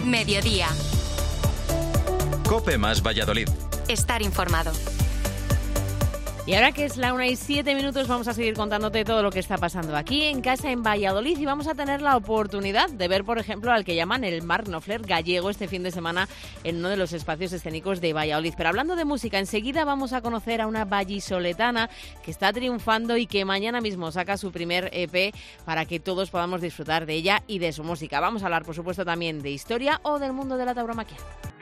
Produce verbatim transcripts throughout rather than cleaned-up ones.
Mediodía. COPE más Valladolid. Estar informado. Y ahora que es la una y siete minutos, vamos a seguir contándote todo lo que está pasando aquí en casa en Valladolid y vamos a tener la oportunidad de ver, por ejemplo, al que llaman el Marc Knopfler gallego este fin de semana en uno de los espacios escénicos de Valladolid. Pero hablando de música, enseguida vamos a conocer a una vallisoletana que está triunfando y que mañana mismo saca su primer E P para que todos podamos disfrutar de ella y de su música. Vamos a hablar, por supuesto, también de historia o del mundo de la tauromaquia.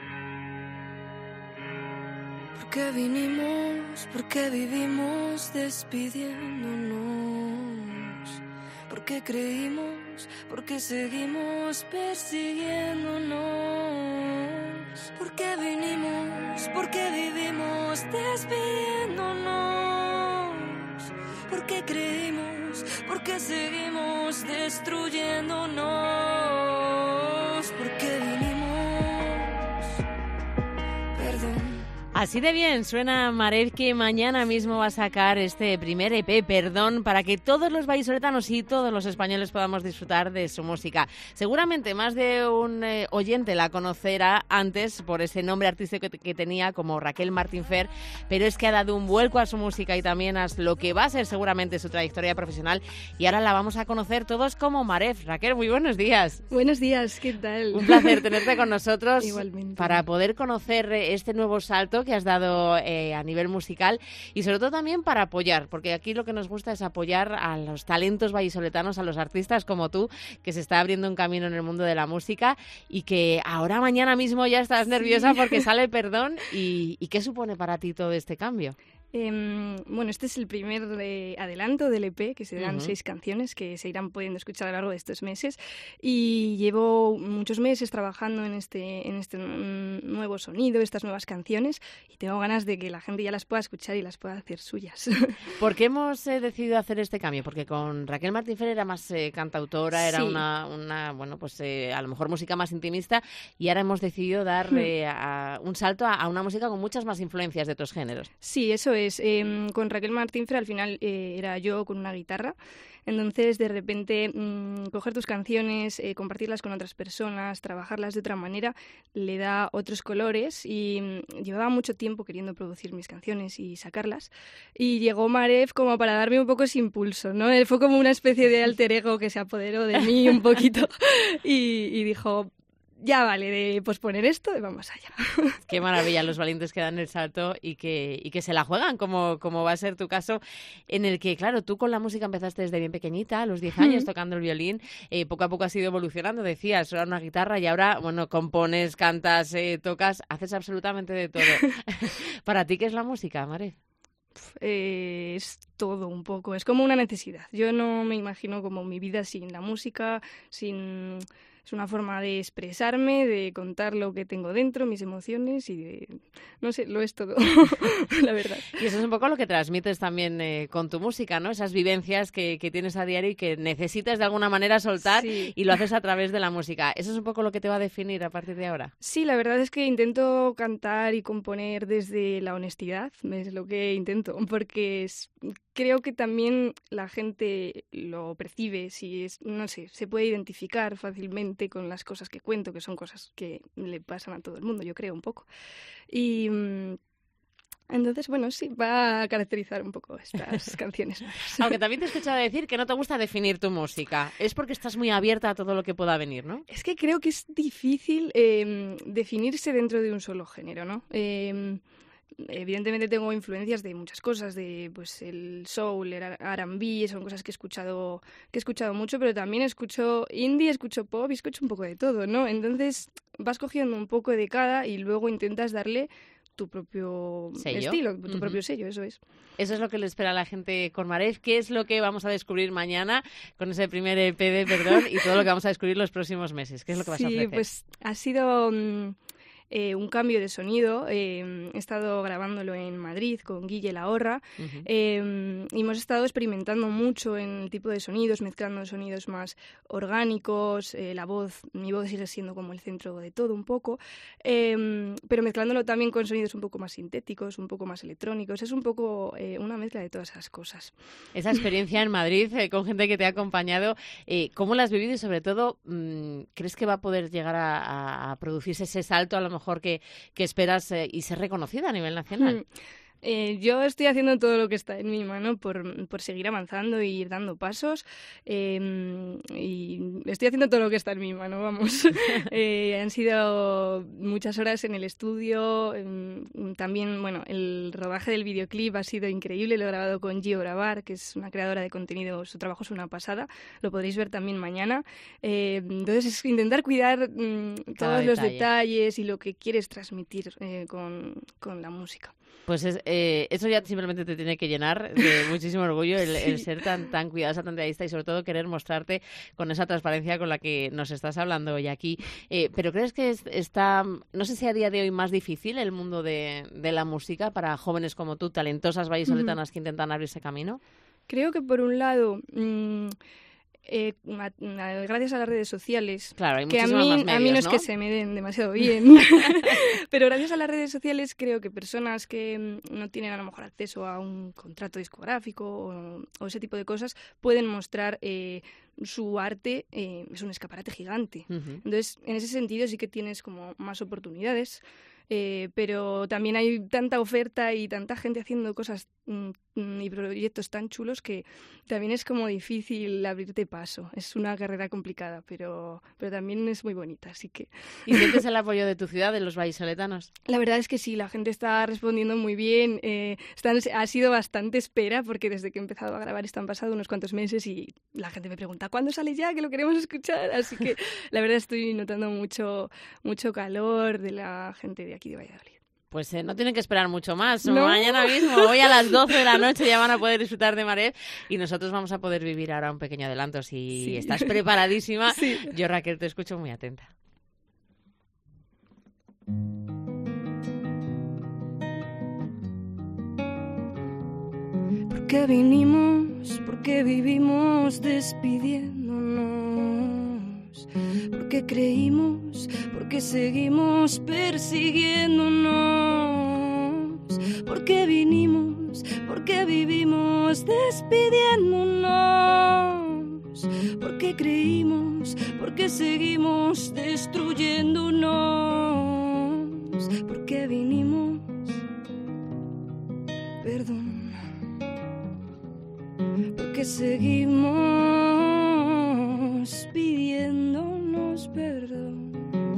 ¿Por qué vinimos? ¿Por qué vivimos despidiéndonos? ¿Por qué creímos? ¿Por qué seguimos persiguiéndonos? ¿Por qué vinimos? ¿Por qué vivimos despidiéndonos? ¿Por qué creímos? ¿Por qué seguimos destruyéndonos? ¿Por qué vinimos? Perdón. Así de bien suena Maref, que mañana mismo va a sacar este primer E P, Perdón, para que todos los vallisoletanos y todos los españoles podamos disfrutar de su música. Seguramente más de un eh, oyente la conocerá antes por ese nombre artístico que, que tenía como Raquel Martín Fer, pero es que ha dado un vuelco a su música y también a lo que va a ser seguramente su trayectoria profesional y ahora la vamos a conocer todos como Maref. Raquel, muy buenos días. Buenos días, ¿qué tal? Un placer tenerte con nosotros. Igualmente. Para poder conocer este nuevo salto que has dado eh, a nivel musical y sobre todo también para apoyar, porque aquí lo que nos gusta es apoyar a los talentos vallisoletanos, a los artistas como tú, que se está abriendo un camino en el mundo de la música y que ahora mañana mismo ya estás nerviosa sí. porque sale Perdón. Y, ¿Y qué supone para ti todo este cambio? Eh, bueno, este es el primer eh, adelanto del E P, que serán uh-huh. seis canciones que se irán pudiendo escuchar a lo largo de estos meses y llevo muchos meses trabajando en este, en este nuevo sonido, estas nuevas canciones y tengo ganas de que la gente ya las pueda escuchar y las pueda hacer suyas. ¿Por qué hemos eh, decidido hacer este cambio? Porque con Raquel Martín Fer era más eh, cantautora, era sí. una, una, bueno, pues eh, a lo mejor música más intimista y ahora hemos decidido dar eh, a, un salto a, a una música con muchas más influencias de otros géneros. Sí, eso es. Pues eh, con Raquel Martín Fer al final eh, era yo con una guitarra, entonces de repente mmm, coger tus canciones, eh, compartirlas con otras personas, trabajarlas de otra manera, le da otros colores y mmm, llevaba mucho tiempo queriendo producir mis canciones y sacarlas y llegó Maref como para darme un poco ese impulso, ¿no? Él fue como una especie de alter ego que se apoderó de mí un poquito y, y dijo... Ya vale de posponer esto y vamos allá. Qué maravilla los valientes que dan el salto y que, y que se la juegan, como, como va a ser tu caso, en el que, claro, tú con la música empezaste desde bien pequeñita, a los diez años, tocando el violín, eh, poco a poco has ido evolucionando, decías, era una guitarra y ahora, bueno, compones, cantas, eh, tocas, haces absolutamente de todo. ¿Para ti qué es la música, Maref? Eh, es todo un poco, es como una necesidad. Yo no me imagino como mi vida sin la música, sin... Es una forma de expresarme, de contar lo que tengo dentro, mis emociones y de... No sé, lo es todo, la verdad. Y eso es un poco lo que transmites también eh, con tu música, ¿no? Esas vivencias que, que tienes a diario y que necesitas de alguna manera soltar sí. y lo haces a través de la música. ¿Eso es un poco lo que te va a definir a partir de ahora? Sí, la verdad es que intento cantar y componer desde la honestidad, es lo que intento, porque es... Creo que también la gente lo percibe, si es, no sé, se puede identificar fácilmente con las cosas que cuento, que son cosas que le pasan a todo el mundo, yo creo, un poco. Y mmm, entonces, bueno, sí, va a caracterizar un poco estas canciones. Aunque también te he escuchado decir que no te gusta definir tu música. Es porque estás muy abierta a todo lo que pueda venir, ¿no? Es que creo que es difícil eh, definirse dentro de un solo género, ¿no? Eh, Evidentemente tengo influencias de muchas cosas, de pues el soul, el R and B, son cosas que he escuchado que he escuchado mucho, pero también escucho indie, escucho pop y escucho un poco de todo, ¿no? Entonces vas cogiendo un poco de cada y luego intentas darle tu propio ¿Sello? Estilo, tu Uh-huh. propio sello, eso es. Eso es lo que le espera a la gente con Maref. ¿Qué es lo que vamos a descubrir mañana con ese primer E P de Perdón y todo lo que vamos a descubrir los próximos meses? ¿Qué es lo que vas sí, a ofrecer? Sí, pues ha sido... Mmm, eh, un cambio de sonido. Eh, he estado grabándolo en Madrid con Guille Lahorra. Uh-huh. eh, y hemos estado experimentando mucho en el tipo de sonidos, mezclando sonidos más orgánicos, eh, la voz, mi voz sigue siendo como el centro de todo un poco, eh, pero mezclándolo también con sonidos un poco más sintéticos, un poco más electrónicos. Es un poco eh, una mezcla de todas esas cosas. Esa experiencia en Madrid eh, con gente que te ha acompañado, eh, ¿cómo la has vivido? Y sobre todo, mmm, ¿crees que va a poder llegar a, a, a producirse ese salto a lo mejor que, que esperas eh, y ser reconocida a nivel nacional? Hmm. Eh, yo estoy haciendo todo lo que está en mi mano por, por seguir avanzando y ir dando pasos, eh, y estoy haciendo todo lo que está en mi mano, vamos. eh, han sido muchas horas en el estudio, eh, también, bueno, el rodaje del videoclip ha sido increíble, lo he grabado con Gio Bravar, que es una creadora de contenido, su trabajo es una pasada, lo podréis ver también mañana. Eh, entonces es intentar cuidar mm, todos los detalle. detalles y lo que quieres transmitir eh, con, con la música. Pues es, eh, eso ya simplemente te tiene que llenar de muchísimo orgullo el, Sí. el ser tan tan cuidadosa, tan detallista y sobre todo querer mostrarte con esa transparencia con la que nos estás hablando hoy aquí. Eh, pero ¿crees que es, está, no sé si a día de hoy más difícil el mundo de, de la música para jóvenes como tú, talentosas vallisoletanas uh-huh. que intentan abrir ese camino? Creo que por un lado... Mmm... Eh, a, a, gracias a las redes sociales, claro, hay que a mí, más medios, a mí no es ¿no? que se me den demasiado bien, pero gracias a las redes sociales creo que personas que no tienen a lo mejor acceso a un contrato discográfico o, o ese tipo de cosas pueden mostrar eh, su arte, eh, es un escaparate gigante. Uh-huh. Entonces, en ese sentido sí que tienes como más oportunidades. Eh, pero también hay tanta oferta y tanta gente haciendo cosas mm, y proyectos tan chulos que también es como difícil abrirte paso. Es una carrera complicada, pero, pero también es muy bonita, así que... ¿Y sientes el apoyo de tu ciudad, de los vallisoletanos? La verdad es que sí, la gente está respondiendo muy bien. Eh, están, ha sido bastante espera porque desde que he empezado a grabar esto han pasado unos cuantos meses y la gente me pregunta ¿cuándo sale ya? Que lo queremos escuchar. Así que la verdad estoy notando mucho, mucho calor de la gente de aquí de Valladolid. Pues eh, no tienen que esperar mucho más. ¿No? Mañana mismo, hoy a las doce de la noche ya van a poder disfrutar de Maref y nosotros vamos a poder vivir ahora un pequeño adelanto. Si sí. estás preparadísima, sí. Yo, Raquel, te escucho muy atenta. ¿Por qué vinimos? ¿Por qué vivimos despidiéndonos? ¿Por qué creímos? ¿Por qué seguimos persiguiéndonos? ¿Por qué vinimos? ¿Por qué vivimos despidiéndonos? ¿Por qué creímos? ¿Por qué seguimos destruyéndonos? ¿Por qué vinimos? Perdón. Porque seguimos pidiéndonos perdón.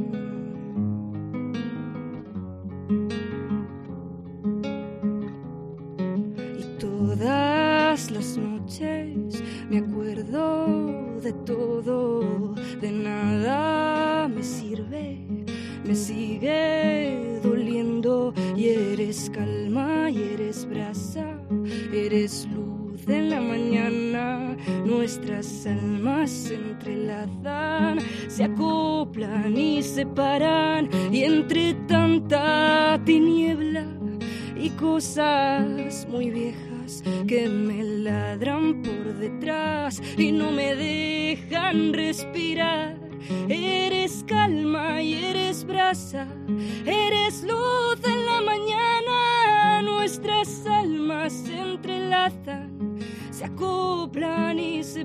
Y todas las noches me acuerdo de todo, de nada me sirve, me sigue doliendo. Y eres calma y eres brasa, eres luz en la mañana, nuestras almas se entrelazan, se acoplan y se paran, y entre tanta tiniebla y cosas muy viejas que me ladran por detrás y no me dejan respirar. Eres calma y eres brasa, eres luz en la mañana, nuestras almas se entrelazan, se acoplan y se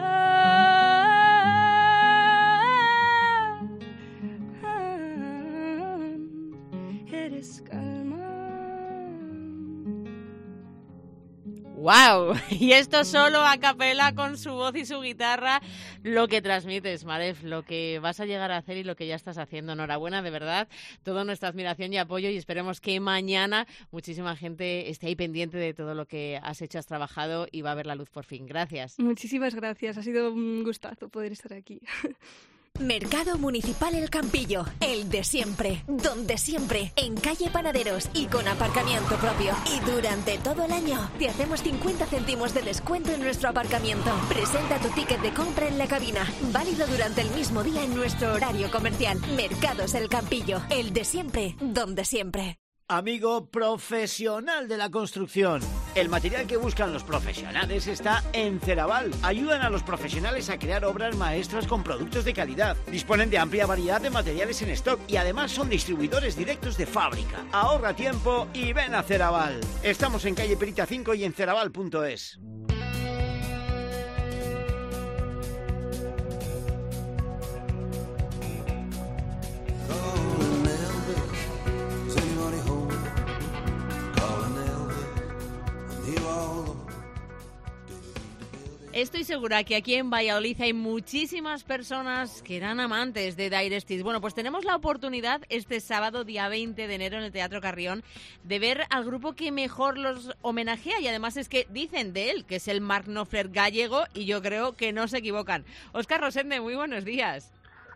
paran. Eres calma. ¡Wow! Y esto solo a capela con su voz y su guitarra, lo que transmites, Maref, lo que vas a llegar a hacer y lo que ya estás haciendo. Enhorabuena, de verdad, toda nuestra admiración y apoyo y esperemos que mañana muchísima gente esté ahí pendiente de todo lo que has hecho, has trabajado y va a ver la luz por fin. Gracias. Muchísimas gracias, ha sido un gustazo poder estar aquí. Mercado Municipal El Campillo, el de siempre, donde siempre, en calle Panaderos y con aparcamiento propio. Y durante todo el año te hacemos cincuenta céntimos de descuento en nuestro aparcamiento. Presenta tu ticket de compra en la cabina, válido durante el mismo día en nuestro horario comercial. Mercados El Campillo, el de siempre, donde siempre. Amigo profesional de la construcción, el material que buscan los profesionales está en Ceraval. Ayudan a los profesionales a crear obras maestras con productos de calidad. Disponen de amplia variedad de materiales en stock y además son distribuidores directos de fábrica. Ahorra tiempo y ven a Ceraval. Estamos en calle Perita cinco y en ceraval punto es. Estoy segura que aquí en Valladolid hay muchísimas personas que eran amantes de Dire Straits. Bueno, pues tenemos la oportunidad este sábado, día veinte de enero, en el Teatro Carrión, de ver al grupo que mejor los homenajea. Y además es que dicen de él que es el Mark Knopfler gallego y yo creo que no se equivocan. Óscar Rosende, muy buenos días.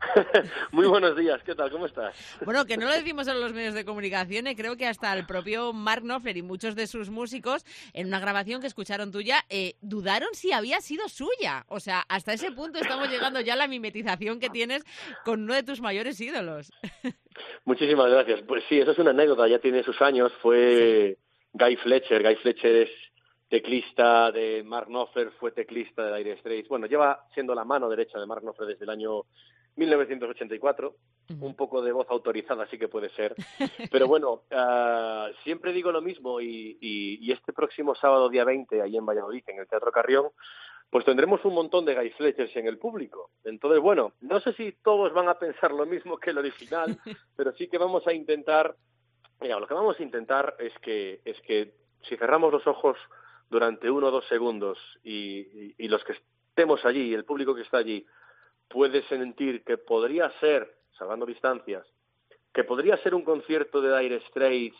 Muy buenos días, ¿qué tal? ¿Cómo estás? Bueno, que no lo decimos en los medios de comunicación, eh, creo que hasta el propio Mark Knopfler y muchos de sus músicos, en una grabación que escucharon tuya, eh, dudaron si había sido suya. O sea, hasta ese punto estamos llegando ya a la mimetización que tienes con uno de tus mayores ídolos. Muchísimas gracias. Pues sí, eso es una anécdota, ya tiene sus años, fue sí. Guy Fletcher. Guy Fletcher es teclista de Mark Knopfler, fue teclista de Dire Straits. Bueno, lleva siendo la mano derecha de Mark Knopfler desde el año mil novecientos ochenta y cuatro, uh-huh. Un poco de voz autorizada sí que puede ser, pero bueno, uh, siempre digo lo mismo y, y, y este próximo sábado día veinte, ahí en Valladolid, en el Teatro Carrión, pues tendremos un montón de Guy Fletchers en el público. Entonces, bueno, no sé si todos van a pensar lo mismo que el original, pero sí que vamos a intentar, mira, lo que vamos a intentar es que, es que si cerramos los ojos durante uno o dos segundos y, y, y los que estemos allí, el público que está allí, puede sentir que podría ser, salvando distancias, que podría ser un concierto de Dire Straits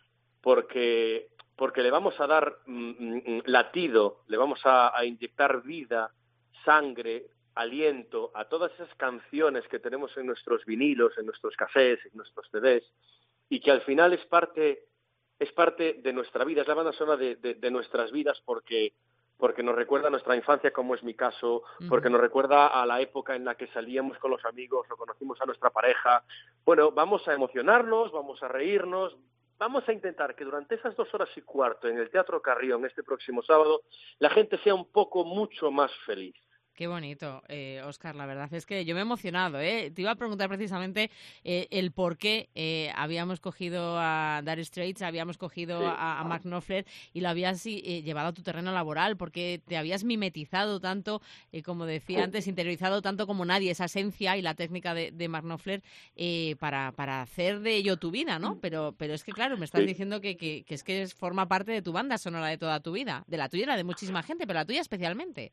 porque, porque le vamos a dar mm, latido, le vamos a, a inyectar vida, sangre, aliento a todas esas canciones que tenemos en nuestros vinilos, en nuestros cassettes, en nuestros C Ds, y que al final es parte, es parte de nuestra vida, es la banda sonora de, de, de nuestras vidas porque... porque nos recuerda a nuestra infancia, como es mi caso, porque nos recuerda a la época en la que salíamos con los amigos o conocimos a nuestra pareja. Bueno, vamos a emocionarnos, vamos a reírnos, vamos a intentar que durante esas dos horas y cuarto en el Teatro Carrión este próximo sábado la gente sea un poco mucho más feliz. Qué bonito, eh, Óscar, la verdad es que yo me he emocionado, ¿eh? Te iba a preguntar precisamente eh, el por qué eh, habíamos cogido a Dire Straits, habíamos cogido sí. a, a Mark Knopfler y lo habías eh, llevado a tu terreno laboral, porque te habías mimetizado tanto, eh, como decía sí. antes, interiorizado tanto como nadie, esa esencia y la técnica de, de Mark Knopfler eh, para, para hacer de ello tu vida, ¿no? Pero, pero es que, claro, me estás sí. diciendo que, que, que es que es, forma parte de tu banda sonora de toda tu vida, de la tuya y la de muchísima gente, pero la tuya especialmente.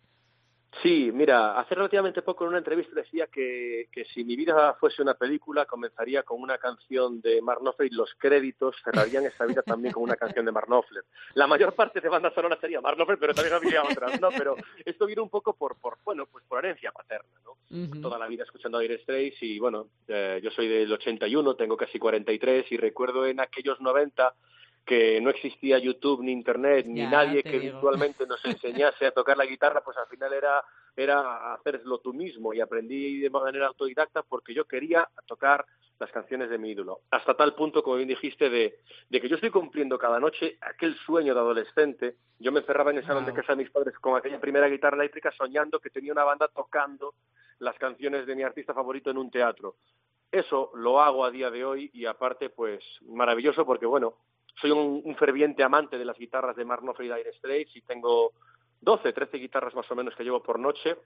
Sí, mira, hace relativamente poco en una entrevista decía que, que si mi vida fuese una película comenzaría con una canción de Mark Knopfler y los créditos cerrarían esa vida también con una canción de Mark Knopfler. La mayor parte de banda sonora sería Mark Knopfler, pero también habría otras, ¿no? Pero esto viene un poco por, por bueno, pues por herencia paterna, ¿no? Uh-huh. Toda la vida escuchando a Dire Straits y, bueno, eh, yo soy del ochenta y uno, tengo casi cuarenta y tres y recuerdo en aquellos noventa que no existía YouTube ni Internet, ni ya, nadie que digo. virtualmente nos enseñase a tocar la guitarra, pues al final era, era hacerlo tú mismo y aprendí de manera autodidacta porque yo quería tocar las canciones de mi ídolo. Hasta tal punto, como bien dijiste, de, de que yo estoy cumpliendo cada noche aquel sueño de adolescente. Yo me encerraba en el salón wow. de casa de mis padres con aquella primera guitarra eléctrica soñando que tenía una banda tocando las canciones de mi artista favorito en un teatro. Eso lo hago a día de hoy y aparte, pues, maravilloso porque, bueno, soy un, un ferviente amante de las guitarras de Mark Knopfler y Dire Straits y tengo doce, trece guitarras más o menos que llevo por noche,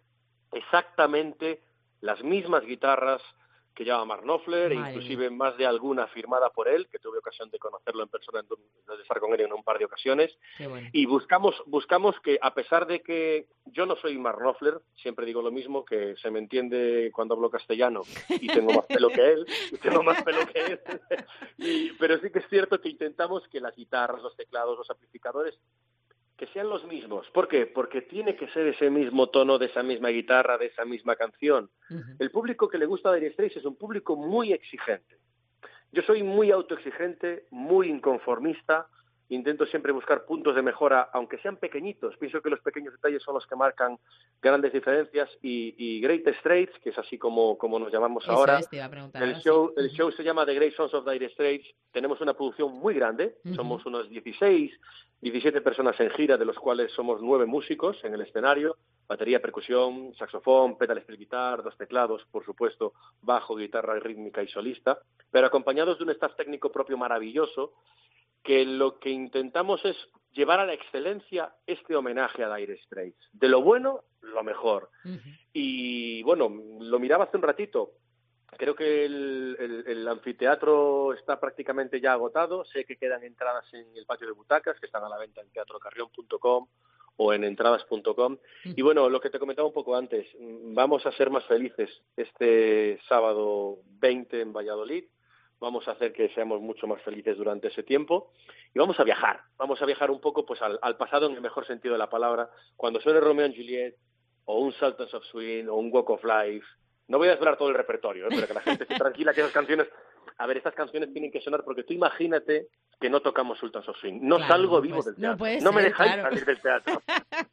exactamente las mismas guitarras que lleva Mark Knopfler, e inclusive más de alguna firmada por él, que tuve ocasión de conocerlo en persona, de estar con él en un par de ocasiones. Bueno. Y buscamos buscamos que, a pesar de que yo no soy Mark Knopfler, siempre digo lo mismo, que se me entiende cuando hablo castellano y tengo más pelo que él, y tengo más pelo que él, y, pero sí que es cierto que intentamos que las guitarras, los teclados, los amplificadores que sean los mismos. ¿Por qué? Porque tiene que ser ese mismo tono de esa misma guitarra, de esa misma canción. Uh-huh. El público que le gusta Dire Straits es un público muy exigente. Yo soy muy autoexigente, muy inconformista, intento siempre buscar puntos de mejora, aunque sean pequeñitos. Pienso que los pequeños detalles son los que marcan grandes diferencias y, y Great Straits, que es así como, como nos llamamos Eso ahora, es, te iba a preguntar, el, ¿no? show, Sí. el show se llama The Great Sons of Dire Straits. Tenemos una producción muy grande, uh-huh. somos unos dieciséis, diecisiete personas en gira, de los cuales somos nueve músicos en el escenario, batería, percusión, saxofón, pedal steel guitar, dos teclados, por supuesto, bajo, guitarra rítmica y solista, pero acompañados de un staff técnico propio maravilloso, que lo que intentamos es llevar a la excelencia este homenaje a Dire Straits. De lo bueno, lo mejor. Uh-huh. Y bueno, lo miraba hace un ratito. Creo que el, el, el anfiteatro está prácticamente ya agotado. Sé que quedan entradas en el patio de butacas, que están a la venta en teatro carrión punto com o en entradas punto com. Uh-huh. Y bueno, lo que te comentaba un poco antes, vamos a ser más felices este sábado veinte en Valladolid. Vamos a hacer que seamos mucho más felices durante ese tiempo y vamos a viajar, vamos a viajar un poco pues al, al pasado en el mejor sentido de la palabra. Cuando suene Romeo and Juliet o un Sultans of Swing o un Walk of Life, no voy a desvelar todo el repertorio, ¿eh? Pero que la gente esté tranquila que esas canciones, a ver, estas canciones tienen que sonar porque tú imagínate que no tocamos Sultans of Swing, no claro, salgo no vivo pues, del teatro, no, puede no ser, me dejáis claro. salir del teatro.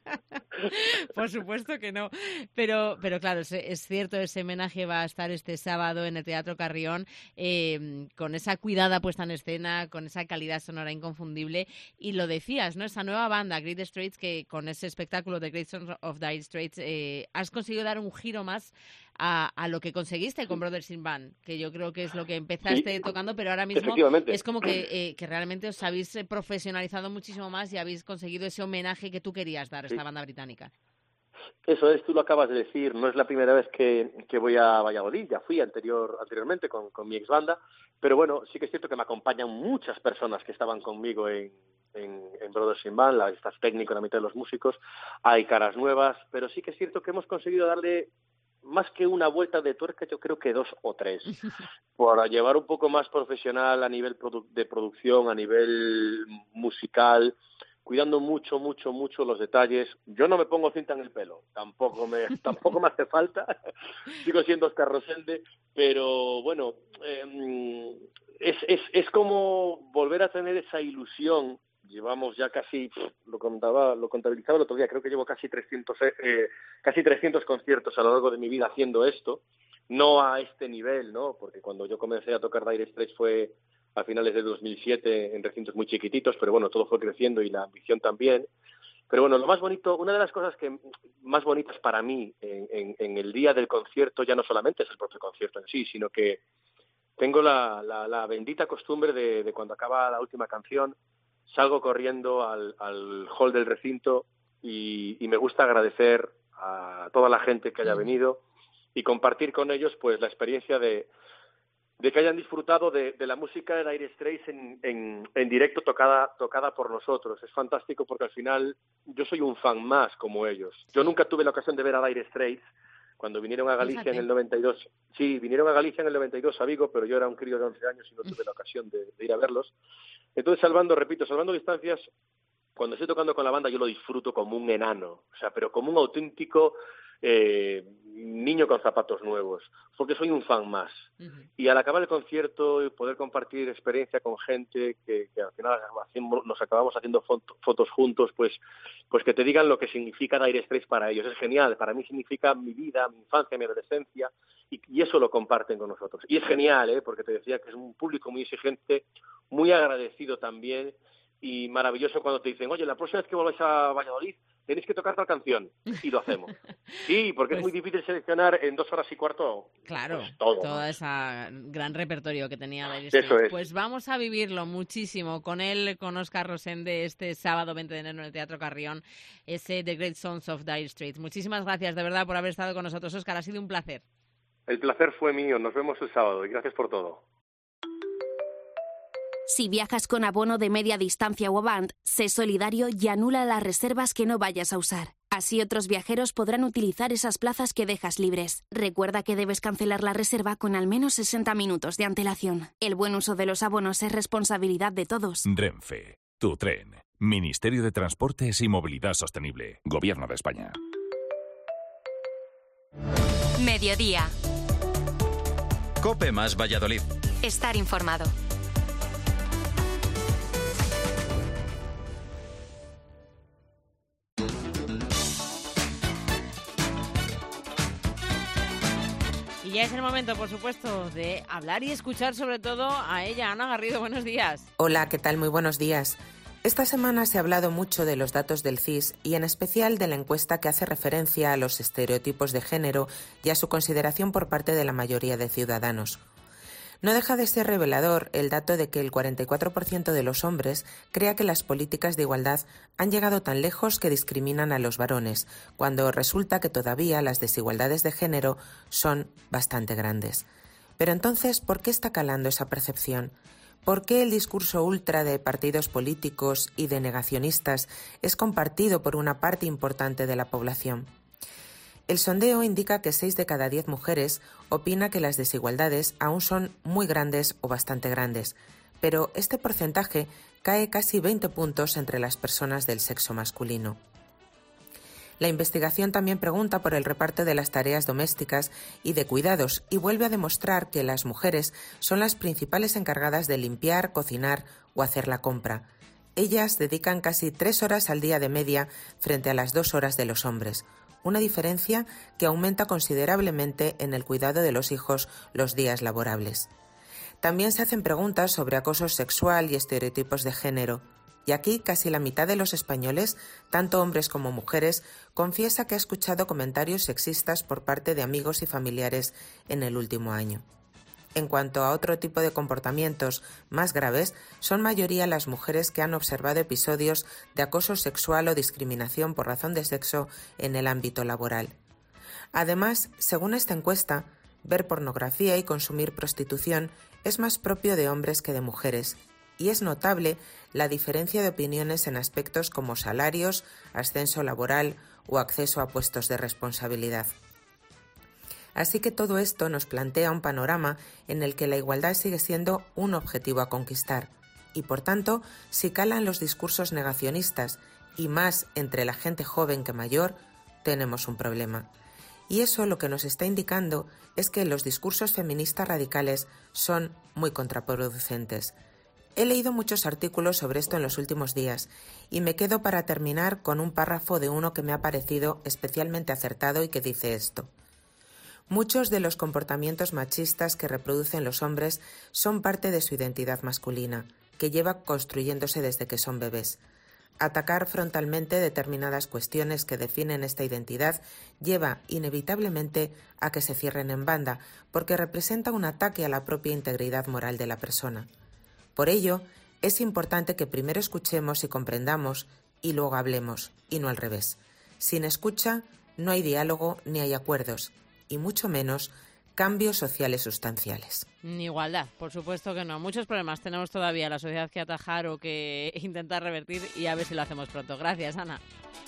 Por supuesto que no, pero pero claro, es, es cierto, ese homenaje va a estar este sábado en el Teatro Carrión, eh, con esa cuidada puesta en escena, con esa calidad sonora inconfundible, y lo decías, ¿no? Esa nueva banda, Great Straits, que con ese espectáculo de Great Sons of Dire Straits eh, has conseguido dar un giro más a, a lo que conseguiste con Brothers in Band, que yo creo que es lo que empezaste sí, tocando, pero ahora mismo es como que, eh, que realmente os habéis profesionalizado muchísimo más y habéis conseguido ese homenaje que tú querías dar a esta sí. banda británica. Eso es, tú lo acabas de decir, no es la primera vez que, que voy a Valladolid, ya fui anterior, anteriormente con, con mi ex banda, pero bueno, sí que es cierto que me acompañan muchas personas que estaban conmigo en, en, en Brothers in Band, la staff técnico, la mitad de los músicos, hay caras nuevas, pero sí que es cierto que hemos conseguido darle más que una vuelta de tuerca, yo creo que dos o tres, para llevar un poco más profesional a nivel produ- de producción, a nivel musical, cuidando mucho, mucho, mucho los detalles. Yo no me pongo cinta en el pelo, tampoco me tampoco me hace falta, sigo siendo Oscar Rosende, pero bueno, eh, es, es, es como volver a tener esa ilusión. Llevamos ya casi, lo contaba, lo contabilizaba el otro día, creo que llevo casi trescientos, eh, casi trescientos conciertos a lo largo de mi vida haciendo esto, no a este nivel, ¿no? Porque cuando yo comencé a tocar Dire Straits fue a finales de dos mil siete en recintos muy chiquititos, pero bueno, todo fue creciendo y la ambición también. Pero bueno, lo más bonito, una de las cosas que más bonitas para mí en, en, en el día del concierto ya no solamente es el propio concierto en sí, sino que tengo la, la, la bendita costumbre de, de cuando acaba la última canción, salgo corriendo al, al hall del recinto y, y me gusta agradecer a toda la gente que haya venido y compartir con ellos pues la experiencia de, de que hayan disfrutado de, de la música de Dire Straits en, en, en directo tocada, tocada por nosotros. Es fantástico porque al final yo soy un fan más como ellos. Yo nunca tuve la ocasión de ver a Dire Straits cuando vinieron a Galicia Fíjate. en el noventa y dos. Sí, vinieron a Galicia en el noventa y dos a Vigo, pero yo era un crío de once años y no tuve la ocasión de, de ir a verlos. Entonces, salvando, repito, salvando distancias, cuando estoy tocando con la banda yo lo disfruto como un enano, o sea, pero como un auténtico eh, niño con zapatos nuevos, porque soy un fan más. Uh-huh. Y al acabar el concierto y poder compartir experiencia con gente que, que al final hacemos, nos acabamos haciendo foto, fotos juntos, pues, pues que te digan lo que significa Dire Straits para ellos. Es genial, para mí significa mi vida, mi infancia, mi adolescencia, y, y eso lo comparten con nosotros. Y es genial, ¿eh? Porque te decía que es un público muy exigente, muy agradecido también, y maravilloso cuando te dicen, oye, la próxima vez que volváis a Valladolid tenéis que tocar tal canción, y lo hacemos. Sí, porque pues, es muy difícil seleccionar en dos horas y cuarto claro, pues, todo. Todo ese gran repertorio que tenía Dire Straits. Eso es. Pues vamos a vivirlo muchísimo con él, con Óscar Rosende, este sábado veinte de enero en el Teatro Carrión, ese The Great Sons of Dire Straits. Muchísimas gracias, de verdad, por haber estado con nosotros, Óscar, ha sido un placer. El placer fue mío, nos vemos el sábado y gracias por todo. Si viajas con abono de media distancia o Avant, sé solidario y anula las reservas que no vayas a usar. Así otros viajeros podrán utilizar esas plazas que dejas libres. Recuerda que debes cancelar la reserva con al menos sesenta minutos de antelación. El buen uso de los abonos es responsabilidad de todos. Renfe, tu tren. Ministerio de Transportes y Movilidad Sostenible. Gobierno de España. Mediodía. COPE más Valladolid. Estar informado. Y ya es el momento, por supuesto, de hablar y escuchar sobre todo a ella. Ana Garrido, buenos días. Hola, ¿qué tal? Muy buenos días. Esta semana se ha hablado mucho de los datos del C I S y en especial de la encuesta que hace referencia a los estereotipos de género y a su consideración por parte de la mayoría de ciudadanos. No deja de ser revelador el dato de que el cuarenta y cuatro por ciento de los hombres crea que las políticas de igualdad han llegado tan lejos que discriminan a los varones, cuando resulta que todavía las desigualdades de género son bastante grandes. Pero entonces, ¿por qué está calando esa percepción? ¿Por qué el discurso ultra de partidos políticos y de negacionistas es compartido por una parte importante de la población? El sondeo indica que seis de cada diez mujeres opina que las desigualdades aún son muy grandes o bastante grandes, pero este porcentaje cae casi veinte puntos entre las personas del sexo masculino. La investigación también pregunta por el reparto de las tareas domésticas y de cuidados y vuelve a demostrar que las mujeres son las principales encargadas de limpiar, cocinar o hacer la compra. Ellas dedican casi tres horas al día de media frente a las dos horas de los hombres, una diferencia que aumenta considerablemente en el cuidado de los hijos los días laborables. También se hacen preguntas sobre acoso sexual y estereotipos de género. Y aquí casi la mitad de los españoles, tanto hombres como mujeres, confiesa que ha escuchado comentarios sexistas por parte de amigos y familiares en el último año. En cuanto a otro tipo de comportamientos más graves, son mayoría las mujeres que han observado episodios de acoso sexual o discriminación por razón de sexo en el ámbito laboral. Además, según esta encuesta, ver pornografía y consumir prostitución es más propio de hombres que de mujeres, y es notable la diferencia de opiniones en aspectos como salarios, ascenso laboral o acceso a puestos de responsabilidad. Así que todo esto nos plantea un panorama en el que la igualdad sigue siendo un objetivo a conquistar, y por tanto, si calan los discursos negacionistas, y más entre la gente joven que mayor, tenemos un problema. Y eso lo que nos está indicando es que los discursos feministas radicales son muy contraproducentes. He leído muchos artículos sobre esto en los últimos días y me quedo para terminar con un párrafo de uno que me ha parecido especialmente acertado y que dice esto. Muchos de los comportamientos machistas que reproducen los hombres son parte de su identidad masculina, que lleva construyéndose desde que son bebés. Atacar frontalmente determinadas cuestiones que definen esta identidad lleva inevitablemente a que se cierren en banda, porque representa un ataque a la propia integridad moral de la persona. Por ello, es importante que primero escuchemos y comprendamos y luego hablemos, y no al revés. Sin escucha no hay diálogo ni hay acuerdos, y mucho menos cambios sociales sustanciales. Ni igualdad, por supuesto que no. Muchos problemas tenemos todavía la sociedad que atajar o que intentar revertir y a ver si lo hacemos pronto. Gracias, Ana.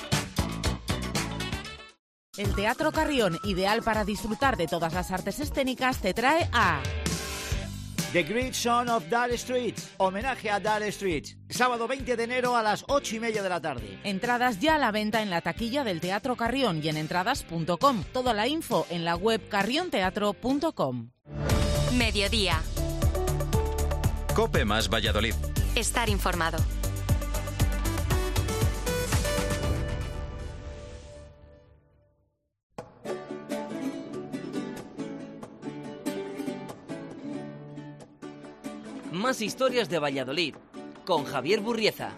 El Teatro Carrión, ideal para disfrutar de todas las artes escénicas, te trae a... The Great Son of Dire Straits, homenaje a Dire Straits, sábado veinte de enero a las ocho y media de la tarde. Entradas ya a la venta en la taquilla del Teatro Carrión y en entradas punto com. Toda la info en la web carrión teatro punto com. Mediodía. COPE más Valladolid. Estar informado. Más historias de Valladolid, con Javier Burrieza.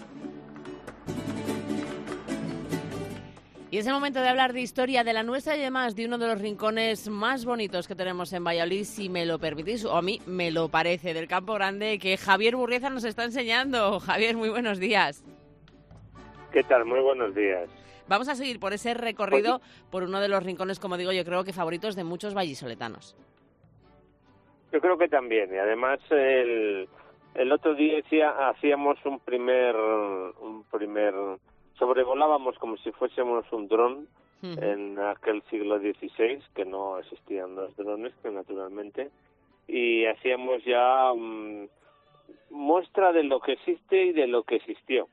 Y es el momento de hablar de historia de la nuestra y además de uno de los rincones más bonitos que tenemos en Valladolid, si me lo permitís, o a mí me lo parece, del Campo Grande, que Javier Burrieza nos está enseñando. Javier, muy buenos días. ¿Qué tal? Muy buenos días. Vamos a seguir por ese recorrido, por uno de los rincones, como digo, yo creo que favoritos de muchos vallisoletanos. Yo creo que también, y además el, el otro día decía, hacíamos un primer, un primer, sobrevolábamos como si fuésemos un dron uh-huh. en aquel siglo dieciséis, que no existían los drones, que naturalmente, y hacíamos ya um, muestra de lo que existe y de lo que existió.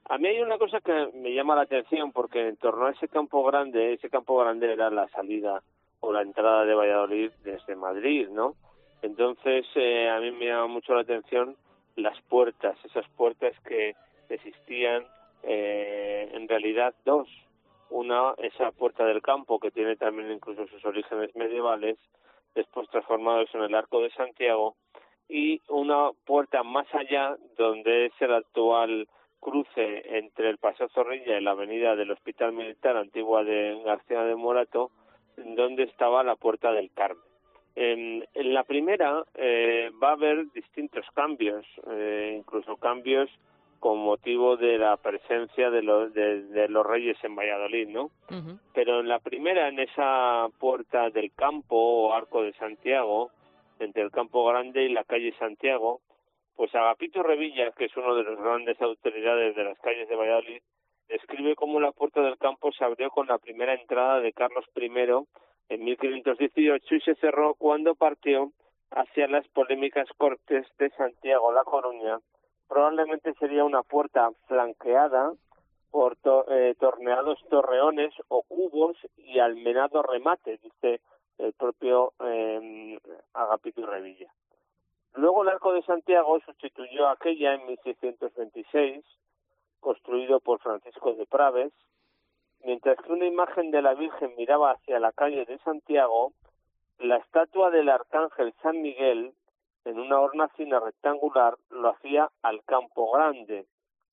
A mí hay una cosa que me llama la atención, porque en torno a ese campo grande, ese campo grande era la salida o la entrada de Valladolid desde Madrid, ¿no? Entonces, eh, a mí me llama mucho la atención las puertas, esas puertas que existían, eh, en realidad dos. Una, esa puerta del campo, que tiene también incluso sus orígenes medievales, después transformados en el Arco de Santiago, y una puerta más allá, donde es el actual cruce entre el Paseo Zorrilla y la avenida del Hospital Militar antigua de García de Morato, donde estaba la Puerta del Carmen. En, en la primera eh, va a haber distintos cambios, eh, incluso cambios con motivo de la presencia de los, de, de los reyes en Valladolid, ¿no? Uh-huh. Pero en la primera, en esa Puerta del Campo o Arco de Santiago, entre el Campo Grande y la calle Santiago, pues Agapito Revilla, que es uno de los grandes autoridades de las calles de Valladolid, describe cómo la Puerta del Campo se abrió con la primera entrada de Carlos primero en mil quinientos dieciocho y se cerró cuando partió hacia las polémicas Cortes de Santiago La Coruña. Probablemente sería una puerta flanqueada por to- eh, torneados torreones o cubos y almenado remate, dice el propio eh, Agapito Revilla. Luego el Arco de Santiago sustituyó a aquella en mil seiscientos veintiséis, construido por Francisco de Praves. Mientras que una imagen de la Virgen miraba hacia la calle de Santiago, la estatua del Arcángel San Miguel, en una hornacina rectangular, lo hacía al Campo Grande.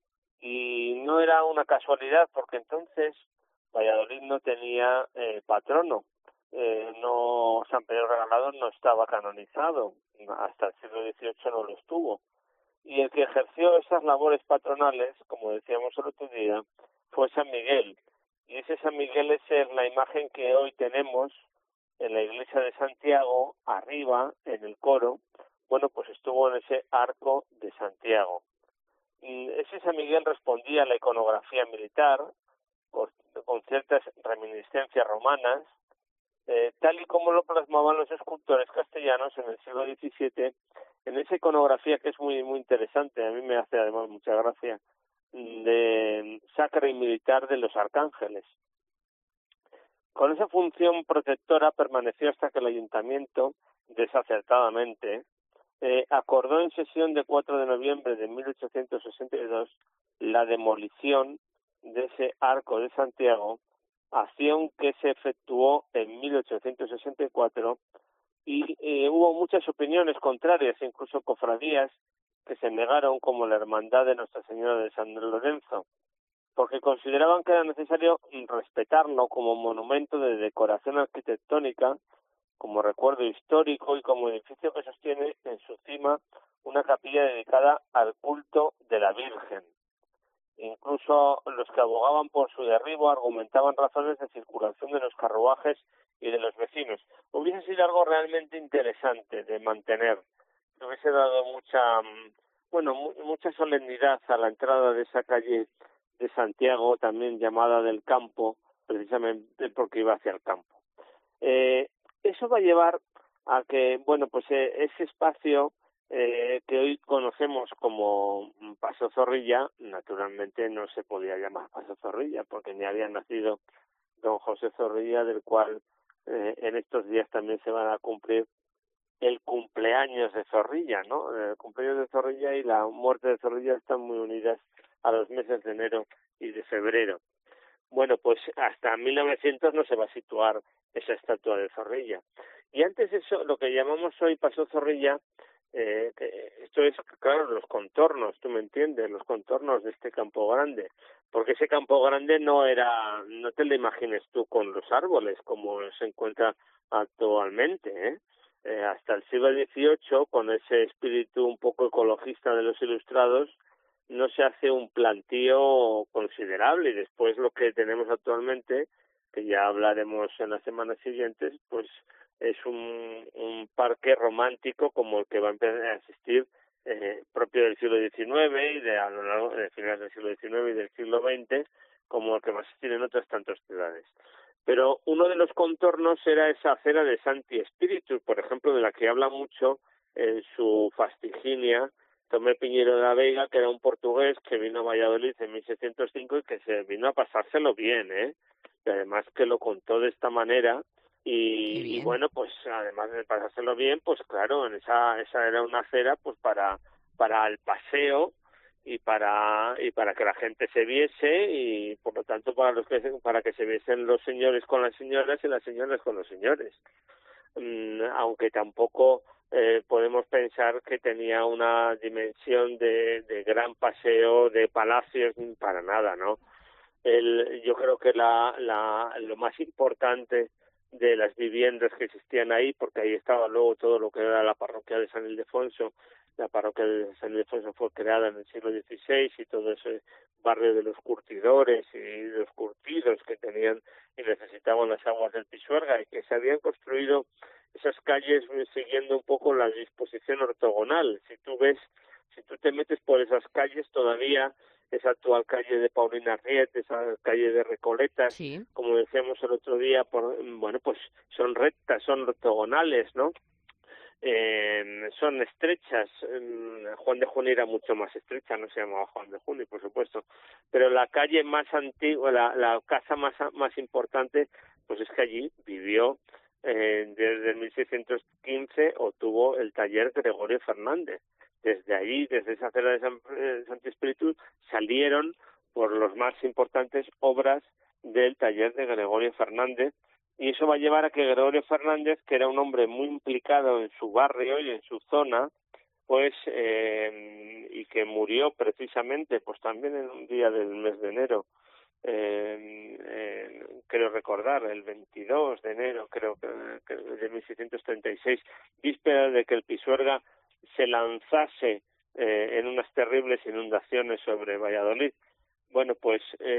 Y no era una casualidad, porque entonces Valladolid no tenía eh, patrono. Eh, no San Pedro Regalado no estaba canonizado, hasta el siglo dieciocho no lo estuvo. Y el que ejerció esas labores patronales, como decíamos el otro día, fue San Miguel. Y ese San Miguel es la imagen que hoy tenemos en la iglesia de Santiago, arriba, en el coro. Bueno, pues estuvo en ese Arco de Santiago. Y ese San Miguel respondía a la iconografía militar, con, con ciertas reminiscencias romanas, eh, tal y como lo plasmaban los escultores castellanos en el siglo diecisiete, en esa iconografía que es muy muy interesante, a mí me hace además mucha gracia, de sacra y militar de los arcángeles. Con esa función protectora permaneció hasta que el ayuntamiento, desacertadamente, eh, acordó en sesión de cuatro de noviembre de mil ochocientos sesenta y dos la demolición de ese Arco de Santiago, acción que se efectuó en mil ochocientos sesenta y cuatro, y eh, hubo muchas opiniones contrarias, incluso cofradías que se negaron, como la Hermandad de Nuestra Señora de San Lorenzo, porque consideraban que era necesario respetarlo como monumento de decoración arquitectónica, como recuerdo histórico y como edificio que sostiene en su cima una capilla dedicada al culto de la Virgen. Incluso los que abogaban por su derribo argumentaban razones de circulación de los carruajes y de los vecinos. Hubiese sido algo realmente interesante de mantener, que hubiese dado mucha, bueno, mu- mucha solemnidad a la entrada de esa calle de Santiago, también llamada del Campo, precisamente porque iba hacia el campo. Eh, eso va a llevar a que, bueno, pues eh, ese espacio eh, que hoy conocemos como Paseo Zorrilla, naturalmente no se podía llamar Paseo Zorrilla, porque ni había nacido don José Zorrilla, del cual eh, en estos días también se van a cumplir el cumpleaños de Zorrilla, ¿no? El cumpleaños de Zorrilla y la muerte de Zorrilla están muy unidas a los meses de enero y de febrero. Bueno, pues hasta mil novecientos no se va a situar esa estatua de Zorrilla. Y antes de eso, lo que llamamos hoy Paseo Zorrilla, eh, que esto es, claro, los contornos, tú me entiendes, los contornos de este Campo Grande, porque ese Campo Grande no era, no te lo imagines tú con los árboles como se encuentra actualmente, ¿eh? Eh, hasta el siglo dieciocho, con ese espíritu un poco ecologista de los ilustrados, no se hace un plantío considerable, y después lo que tenemos actualmente, que ya hablaremos en las semanas siguientes, pues es un, un parque romántico como el que va a empezar a existir eh, propio del siglo diecinueve y de a lo largo de finales del siglo diecinueve y del siglo veinte, como el que va a existir en otras tantas ciudades. Pero uno de los contornos era esa acera de Santi Spiritus, por ejemplo, de la que habla mucho en su Fastiginia, Tomé Piñero de la Veiga, que era un portugués que vino a Valladolid en mil seiscientos cinco y que se vino a pasárselo bien, ¿eh? Y además que lo contó de esta manera y, y bueno, pues además de pasárselo bien, pues claro, en esa esa era una acera pues para para el paseo y para y para que la gente se viese y por lo tanto para los que para que se viesen los señores con las señoras y las señoras con los señores. Mm, aunque tampoco eh, podemos pensar que tenía una dimensión de, de gran paseo de palacios, para nada, ¿no? El, yo creo que la, la lo más importante de las viviendas que existían ahí, porque ahí estaba luego todo lo que era la parroquia de San Ildefonso. La parroquia de San Ildefonso fue creada en el siglo dieciséis y todo ese barrio de los curtidores y los curtidos que tenían y necesitaban las aguas del Pisuerga y que se habían construido esas calles siguiendo un poco la disposición ortogonal. Si tú ves, si tú te metes por esas calles todavía, esa actual calle de Paulina Riet, esa calle de Recoletas, sí. Como decíamos el otro día, por, bueno, pues son rectas, son ortogonales, ¿no? Eh, son estrechas. Juan de Junio era mucho más estrecha, no se llamaba Juan de Junio, por supuesto, pero la calle más antigua, la, la casa más más importante, pues es que allí vivió eh, desde mil seiscientos quince o tuvo el taller Gregorio Fernández. Desde allí, desde esa acera de San, eh, Santi Espíritu, salieron por los más importantes obras del taller de Gregorio Fernández. Y eso va a llevar a que Gregorio Fernández, que era un hombre muy implicado en su barrio y en su zona, pues eh, y que murió precisamente, pues también en un día del mes de enero, eh, eh, creo recordar, el veintidós de enero, creo que, que de mil seiscientos treinta y seis, víspera de que el Pisuerga se lanzase eh, en unas terribles inundaciones sobre Valladolid. Bueno, pues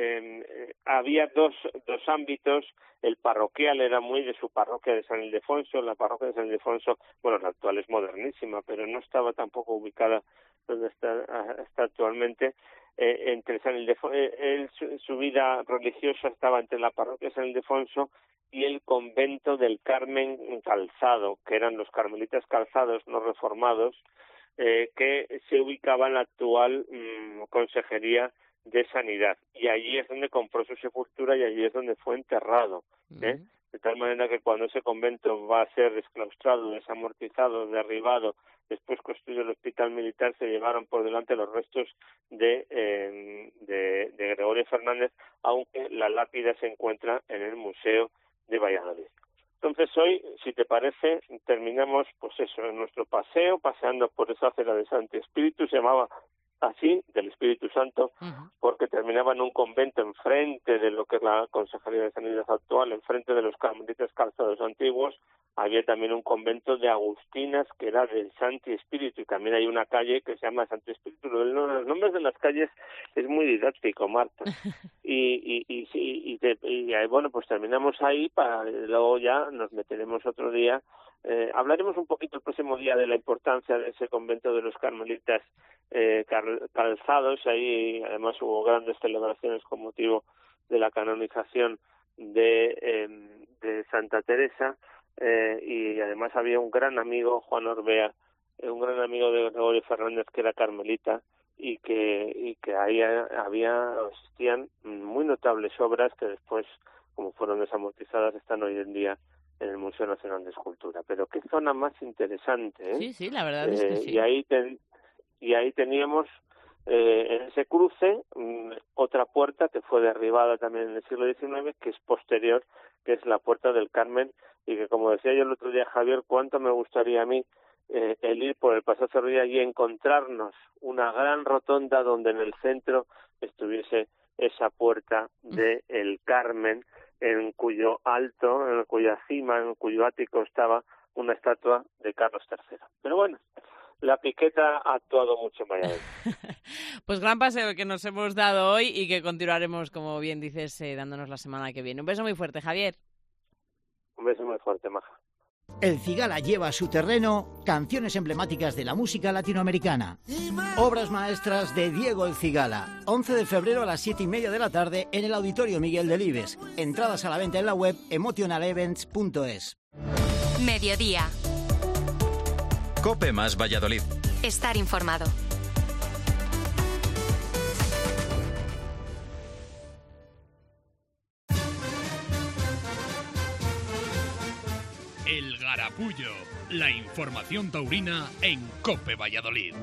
eh, había dos dos ámbitos. El parroquial era muy de su parroquia de San Ildefonso. La parroquia de San Ildefonso, bueno, la actual es modernísima, pero no estaba tampoco ubicada donde está, está actualmente. Eh, entre San Ildefonso, eh, él, su, su vida religiosa estaba entre la parroquia de San Ildefonso y el convento del Carmen Calzado, que eran los carmelitas calzados no reformados, eh, que se ubicaba en la actual mmm, consejería de Sanidad, y allí es donde compró su sepultura y allí es donde fue enterrado, ¿eh? Uh-huh. De tal manera que cuando ese convento va a ser desclaustrado, desamortizado, derribado, después construido el hospital militar, se llevaron por delante los restos de, eh, de, de Gregorio Fernández, aunque la lápida se encuentra en el Museo de Valladolid. Entonces hoy, si te parece, terminamos pues eso, en nuestro paseo, paseando por esa acera de Santi Espíritu, se llamaba así, del Espíritu Santo, uh-huh. porque terminaba en un convento enfrente de lo que es la Consejería de Sanidad actual, enfrente de los carmelitas calzados antiguos. Había también un convento de agustinas que era del Santi Espíritu, y también hay una calle que se llama Santi Espíritu. Los nombres de las calles es muy didáctico, Marta. y, y, y, y, y, y, y bueno, pues terminamos ahí, para luego ya nos meteremos otro día. Eh, hablaremos un poquito el próximo día de la importancia de ese convento de los carmelitas eh, calzados. Ahí además hubo grandes celebraciones con motivo de la canonización de, eh, de Santa Teresa, eh, y además había un gran amigo, Juan Orbea, eh, un gran amigo de Gregorio Fernández, que era carmelita, y que y que ahí había existían muy notables obras que después, como fueron desamortizadas, están hoy en día en el Museo Nacional de Escultura. Pero qué zona más interesante, ¿eh? Sí, sí, la verdad es que eh, sí. Y ahí, ten, y ahí teníamos eh, en ese cruce mmm, otra puerta que fue derribada también en el siglo diecinueve, que es posterior, que es la Puerta del Carmen, y que, como decía yo el otro día, Javier, cuánto me gustaría a mí eh, el ir por el Paseo Cerrilla y encontrarnos una gran rotonda donde en el centro estuviese esa Puerta del Carmen, en cuyo alto, en cuya cima, en cuyo ático estaba una estatua de Carlos tercero. Pero bueno, la piqueta ha actuado mucho en Valladolid. Pues gran paseo que nos hemos dado hoy y que continuaremos, como bien dices, eh, dándonos la semana que viene. Un beso muy fuerte, Javier. Un beso muy fuerte, Maja. El Cigala lleva a su terreno canciones emblemáticas de la música latinoamericana. Obras maestras de Diego El Cigala. once de febrero a las siete y media de la tarde en el Auditorio Miguel Delibes. Entradas a la venta en la web emotional events punto es. Mediodía. COPE más Valladolid. Estar informado. Capullo, la información taurina en COPE Valladolid.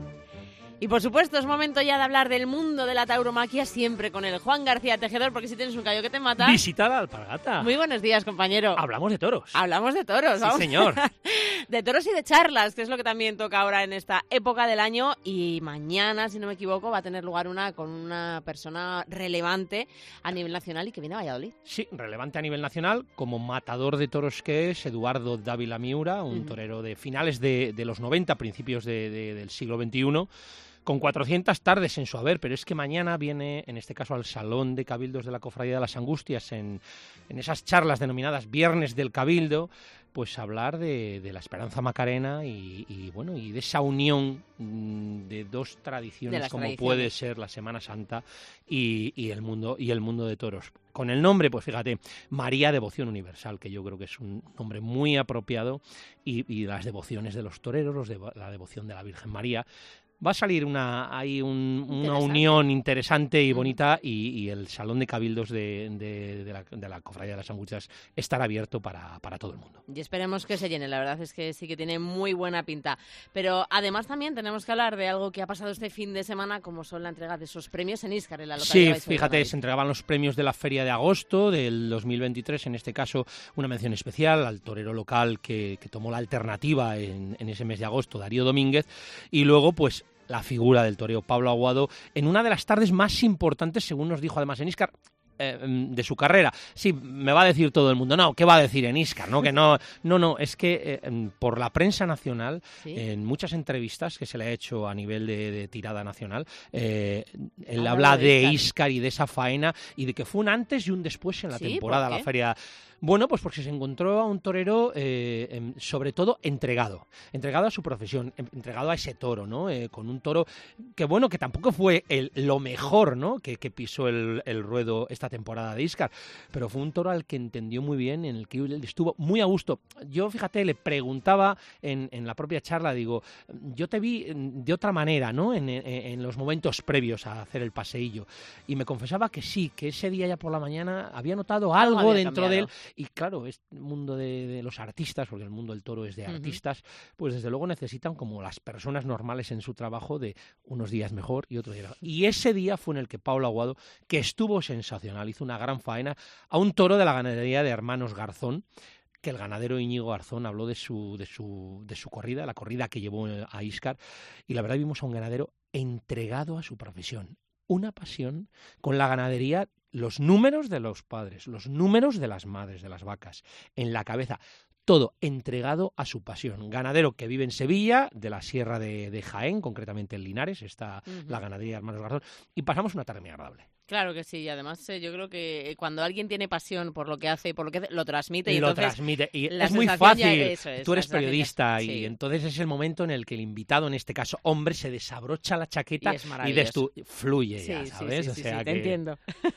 Y por supuesto, es momento ya de hablar del mundo de la tauromaquia, siempre con el Juan García Tejedor, porque si tienes un callo que te mata... Visita la alpargata. Muy buenos días, compañero. Hablamos de toros. Hablamos de toros. Sí, vamos señor. De toros y de charlas, que es lo que también toca ahora en esta época del año. Y mañana, si no me equivoco, va a tener lugar una con una persona relevante a nivel nacional y que viene a Valladolid. Sí, relevante a nivel nacional, como matador de toros que es Eduardo Dávila Miura, un Uh-huh. torero de finales de, de los noventa, principios de, de, del siglo veintiuno, con cuatrocientas tardes en su haber, pero es que mañana viene, en este caso, al Salón de Cabildos de la Cofradía de las Angustias, en, en esas charlas denominadas Viernes del Cabildo, pues hablar de, de la Esperanza Macarena y, y, bueno, y de esa unión mmm, de dos tradiciones, De las como tradiciones. puede ser la Semana Santa y, y, el mundo, y el mundo de toros. Con el nombre, pues fíjate, María Devoción Universal, que yo creo que es un nombre muy apropiado, y, y las devociones de los toreros, los de, la devoción de la Virgen María. Va a salir una, hay un, una unión interesante y bonita, y, y el Salón de Cabildos de, de, de, la, de la Cofradía de las Angustias estará abierto para, para todo el mundo. Y esperemos que se llene, la verdad es que sí que tiene muy buena pinta. Pero además también tenemos que hablar de algo que ha pasado este fin de semana, como son la entrega de esos premios en Íscar, en la localidad. Sí, fíjate, se entregaban los premios de la Feria de Agosto del dos mil veintitrés, en este caso una mención especial al torero local que, que tomó la alternativa en, en ese mes de agosto, Darío Domínguez, y luego pues la figura del torero Pablo Aguado en una de las tardes más importantes, según nos dijo además en Íscar, eh, de su carrera. Sí, me va a decir todo el mundo, no, ¿qué va a decir en Íscar? No, que no, no, no, es que eh, por la prensa nacional, ¿sí? En muchas entrevistas que se le ha hecho a nivel de, de tirada nacional, eh, él Ah, habla de de Íscar. Íscar y de esa faena y de que fue un antes y un después en la ¿Sí? temporada, ¿Por la qué? feria. Bueno, pues porque se encontró a un torero, eh, em, sobre todo, entregado. Entregado a su profesión, em, entregado a ese toro, ¿no? Eh, con un toro que, bueno, que tampoco fue el, lo mejor, ¿no? Que, que pisó el, el ruedo esta temporada de Íscar. Pero fue un toro al que entendió muy bien, en el que él estuvo muy a gusto. Yo, fíjate, le preguntaba en, en la propia charla, digo, yo te vi de otra manera, ¿no? En, en, en los momentos previos a hacer el paseillo. Y me confesaba que sí, que ese día ya por la mañana había notado algo, Algo había dentro de él. cambiado. Y claro, es el mundo de, de los artistas, porque el mundo del toro es de Ujú. artistas, pues desde luego necesitan, como las personas normales en su trabajo, de unos días mejor y otros días mejor. Y ese día fue en el que Pablo Aguado, que estuvo sensacional, hizo una gran faena a un toro de la ganadería de Hermanos Garzón, que el ganadero Íñigo Garzón habló de su, de su, de su corrida, la corrida que llevó a Íscar, y la verdad vimos a un ganadero entregado a su profesión. Una pasión con la ganadería, los números de los padres, los números de las madres, de las vacas, en la cabeza, todo entregado a su pasión. Ganadero que vive en Sevilla, de la Sierra de, de Jaén, concretamente en Linares, está Ujú. la ganadería Hermanos Garzón, y pasamos una tarde muy agradable. Claro que sí, y además eh, yo creo que cuando alguien tiene pasión por lo que hace, por lo que hace, lo transmite y lo entonces transmite y la es muy sensación ya- fácil. eso es, Tú la eres sensación ya- periodista sí. y entonces es el momento en el que el invitado, en este caso hombre, se desabrocha la chaqueta Y es y, maravilloso. des tú, fluye Sí, ya, sí, ¿sabes? sí, o sí, sea sí, que... te entiendo.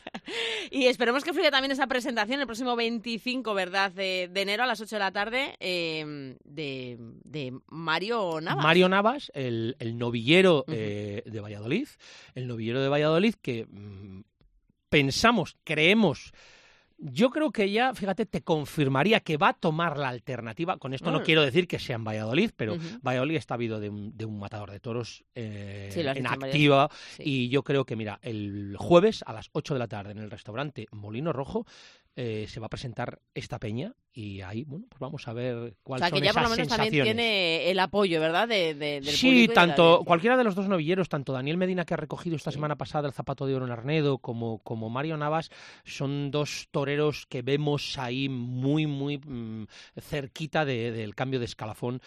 Y esperemos que fluya también esa presentación el próximo veinticinco, ¿verdad?, de, de enero a las ocho de la tarde, eh, de, de Mario Navas. Mario Navas, el, el novillero Ujú. eh, de Valladolid, el novillero de Valladolid que mm, pensamos, creemos, yo creo que ya, fíjate, te confirmaría que va a tomar la alternativa. Con esto no Mm. quiero decir que sea en Valladolid, pero Ujú. Valladolid está habido de un, de un matador de toros eh, Sí, lo has en dicho en varias- activa. sí. Y yo creo que, mira, el jueves a las ocho de la tarde en el restaurante Molino Rojo eh, se va a presentar esta peña y ahí, bueno, pues vamos a ver O cuáles sea, que son ya por lo esas menos también sensaciones. tiene el apoyo, ¿verdad?, de, de- del Sí, público y de la tanto audiencia. cualquiera de los dos novilleros, tanto Daniel Medina, que ha recogido esta Sí. semana pasada el zapato de oro en Arnedo, como, como Mario Navas, son dos toreros que vemos ahí muy, muy mm, cerquita de- del cambio de escalafón,